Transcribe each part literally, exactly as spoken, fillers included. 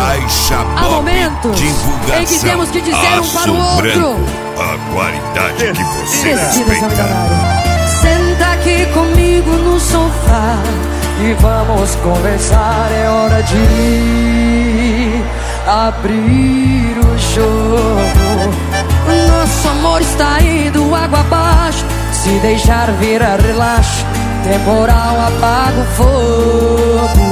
Caixa Há Bob momentos Divulgação. em que temos que dizer um para o outro. Branco, a qualidade que você Decida, seu respeita. milionário. Senta aqui comigo no sofá e vamos conversar. É hora de abrir o jogo. Nosso amor está indo água abaixo. Se deixar virar relaxo, temporal apaga o fogo.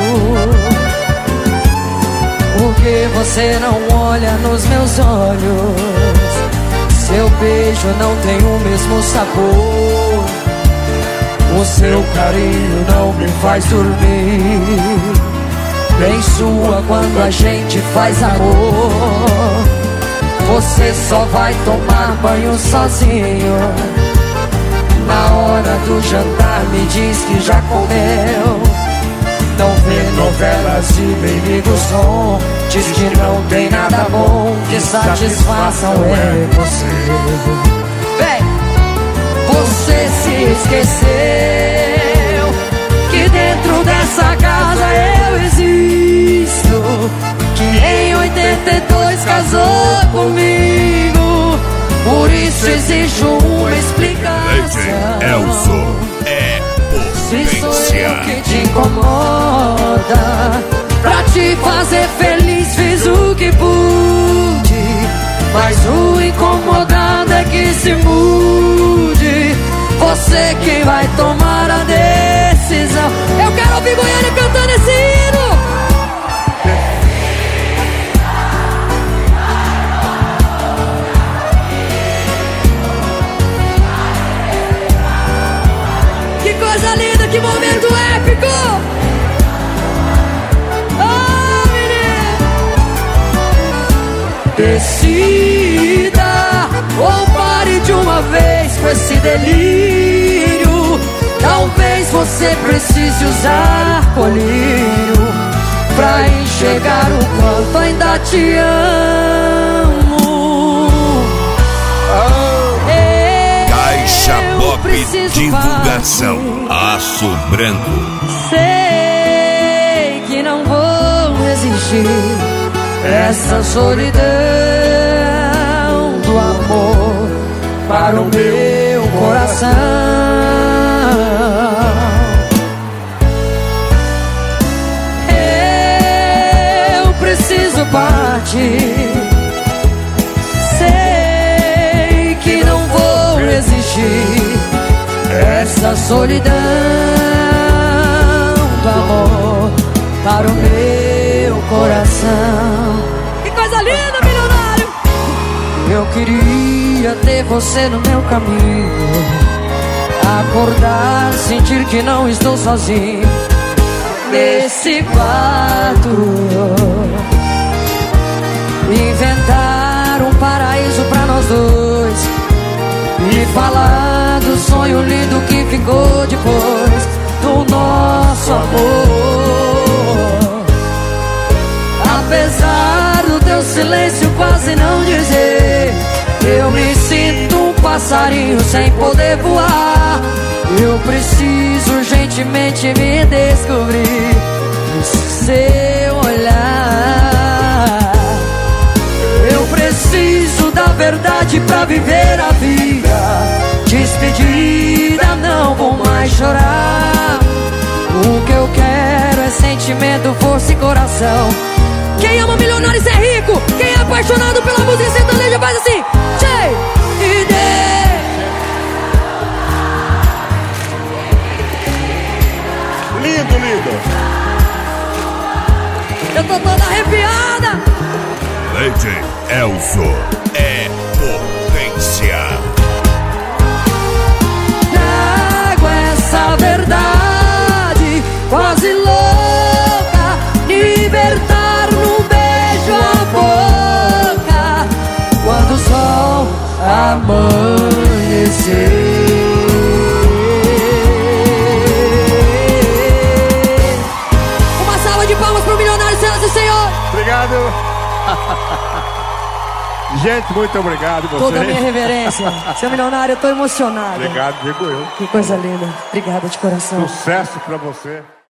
Por que você não olha nos meus olhos? Seu beijo não tem o mesmo sabor. O seu carinho não me faz dormir. Bem sua quando a gente faz amor. Você só vai tomar banho sozinho. Na hora do jantar me diz que já comeu. Não vê novelas e nem liga o som. Diz que não tem nada bom que satisfaçam é você. Vem! Você se esqueceu que dentro dessa casa eu existo. Que em oitenta e dois casou comigo. Por isso existe uma explicação. Elson é Se sou eu potência. que te incomoda, pra te fazer feliz fiz o que pude. Mas o incomodado é que se mude. Você quem vai tomar a decisão. Eu quero ouvir Goiânia cantando esse hino. Que coisa linda, que momento épico! Oh, menino! Decida ou pare de uma vez com esse delírio. Talvez você precise usar colírio pra enxergar o quanto ainda te amo. Caixa Bob preciso Divulgação. Aço Branco. Sei que não vou resistir essa solidão do amor para o meu coração. Eu preciso partir. Sei que não vou resistir essa solidão do amor para o meu coração. Que coisa linda, milionário! Eu queria ter você no meu caminho. Acordar, sentir que não estou sozinho nesse quarto. Inventar um paraíso pra nós dois e falar do sonho lindo que ficou depois do nosso amor. Apesar do teu silêncio quase não dizer, eu me sinto um passarinho sem poder voar. Eu preciso urgentemente me descobrir no seu olhar. Eu preciso da verdade pra viver a vida. Despedida, não vou mais chorar. O que eu quero é sentimento, força e coração. Quem ama milionários é rico. Quem é apaixonado pela música sertaneja faz assim. Tchê! E de... Lindo, lindo. Eu tô toda arrepiada. Lady Elson é potência. Trago essa verdade quase louca, libertar num beijo a boca quando o sol amanhecer. Uma salva de palmas pro milionário, senhoras e senhores. Obrigado. Gente, muito obrigado você. Toda a minha reverência. Seu milionário, eu tô emocionado. Obrigado, digo eu. Que coisa linda. Obrigada de coração. Sucesso pra você.